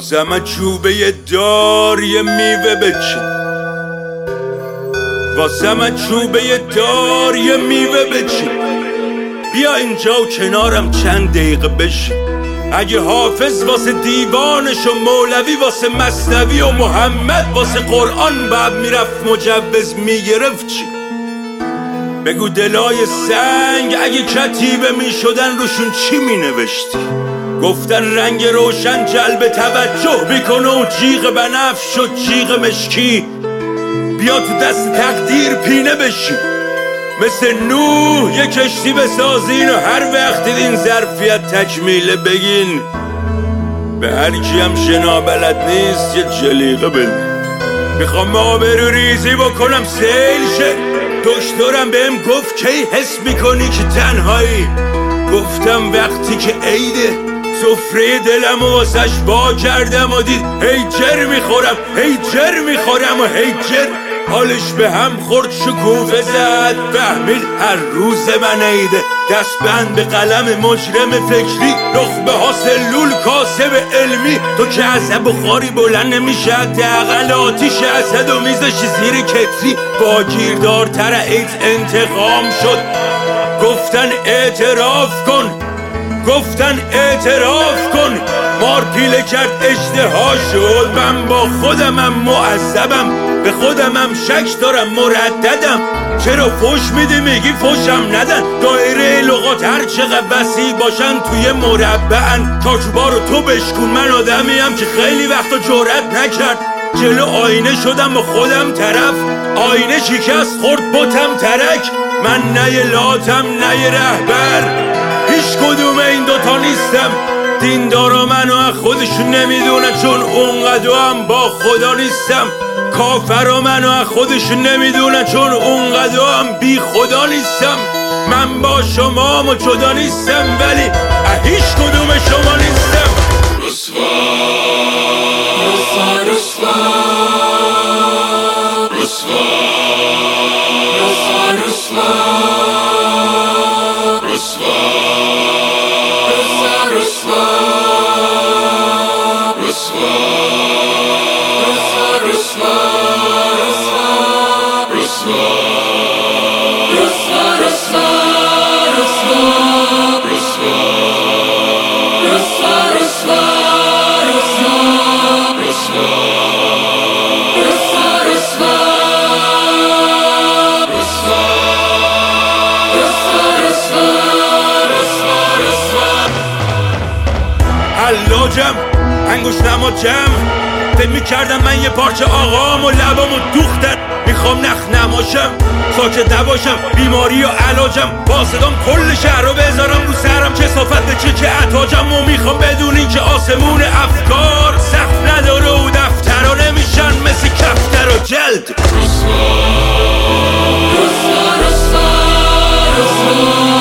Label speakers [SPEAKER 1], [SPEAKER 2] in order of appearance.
[SPEAKER 1] واسم چوبه دار یه میوه بچین، واسم چوبه دار یه میوه بچین، بیا اینجا و کنارم چند دقیقه بشین. اگه حافظ واسه دیوانش و مولوی واسه مثنوی و محمد واسه قرآن بعد میرفت مجوز میگرفت چی؟ بگو دلای سنگ اگه کتیبه میشدن روشون چی مینوشتی؟ گفتن رنگ روشن جلب توجه میکنه و جیغ بنفش و جیغ مشکی، بیا تو دست تقدیر پینه بشی، مثل نوح یه کشتی بسازین و هر وقت دیدین ظرفیت تکمیله بگین. به هر کیم شنا بلد نیست یه جلیقه بده، میخوام آبرو ریزی بکنم سیل شه. دکترم بهم گفت کی حس میکنی که تنهایی؟ گفتم وقتی که عیده، سفره دلم و واسش با کردم و دید هی جر میخورم هی جر میخورم و هی جر. حالش به هم خورد شکوفه زد، فهمید هر روز من عیده. دست بند به قلم مجرم فکری، نخبه ها سلول کاسب علمی. تو که از بخاری بلند نمیشه، حداقل آتیش اسد و میزشی زیر کتری. با گیردارتر ایت انتقام شد، گفتن اعتراف کن، گفتن اعتراف کن. مار پیله کرد اشتها شد، من با خودمم معذبم، به خودمم شک دارم مرددم. چرا فوش میدی میگی فوشم ندن؟ دایره لغات هر چقدر وسیع باشن توی مربعن. چارچوبا رو تو بشکن، من آدمیم که خیلی وقتا جرأت نکرد. جلو آینه شدم با خودم طرف، آینه شکست خورد بتم ترک. من نه یه لاتم نه یه رهبر، هیچ کدوم این دوتا نیستم. دیندارا منو از خودشون نمیدونن، چون اونقدر هم با خدا نیستم. کافرا منو از خودشون نمیدونن، چون اونقدر هم بی خدا نیستم. من با شما و جدا نیستم، ولی هیچ کدوم شما نیستم.
[SPEAKER 2] رسوا رسوا رسوا رسوا رسوا رسوا
[SPEAKER 1] حلاجم انگوش نما جمع، فکر میکردم من یه پارچه آقام و لبامو دوختن. میخوام نخ نماشم، ساکت نباشم، بیماری و علاجم. با صدام کل شهر رو بذارم رو سرم، کثافت چه که عطاجم. و میخوام بدونین که آسمون افکار سقف نداره و دفترها نمیشن مثل کفتر و جلد.
[SPEAKER 2] رسوا رسوا رسوا رسوا